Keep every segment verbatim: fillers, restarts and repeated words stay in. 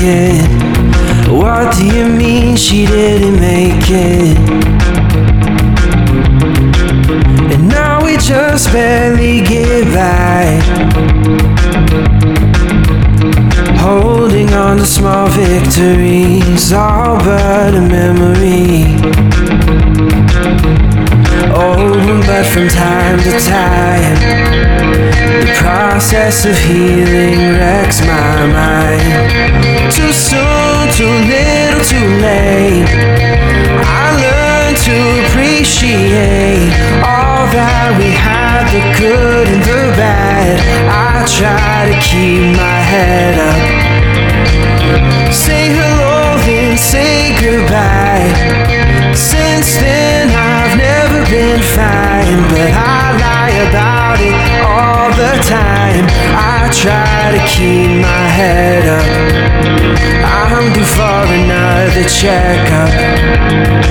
it? What do you mean she didn't make it? And now we just barely get by, holding on to small victories, all but a memory. Oh, but from time to time, the process of healing wrecks my mind. Too soon, too little, too late. I learned to appreciate all that we had, the good and the bad. I try to keep my head up, say hello then say goodbye. Since then I've never been fine, but I lie about it all the time. I try to keep my head up, I'm due for another checkup.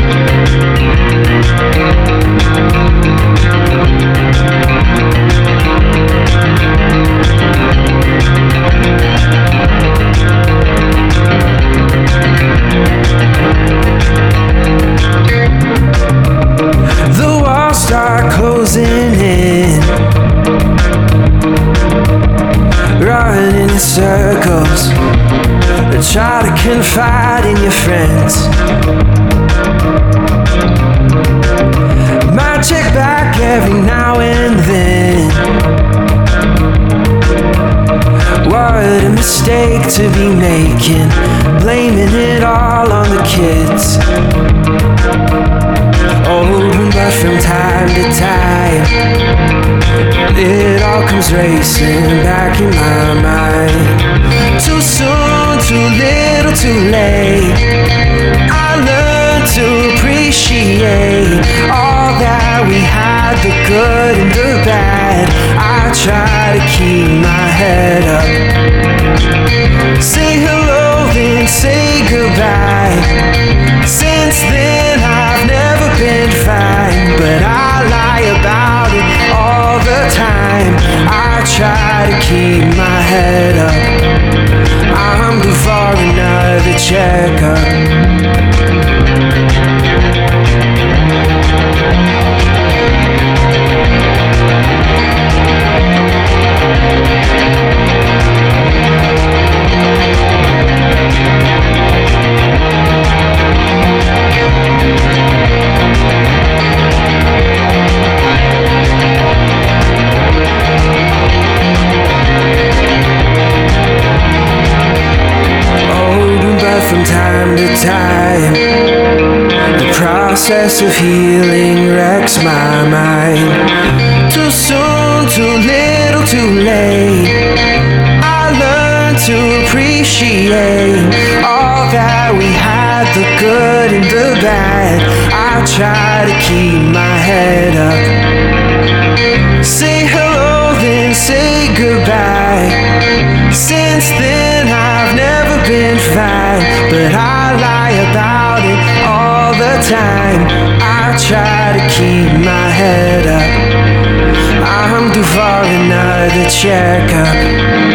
The walls start closing in, running in circles, try to confide in your friends. Might check back every now and then. What a mistake to be making, blaming it all on the kids. Oh, but from time to time, it all comes racing back in my mind. Too soon, too little, too late. I learned to appreciate all that we had, the good and the bad. I try to keep my head up, say hello then say goodbye. Since then I've never been fine, but I lie about it all the time. I try to keep my head up, I'm due for another checkup. From time to time, the process of healing wrecks my mind. Too soon, too little, too late. I learned to appreciate all that we had, the good and the bad. I try to keep my head up, say hello then say goodbye. Since then I've never been fine, but I lie about it all the time. I try to keep my head up, I'm due for another checkup.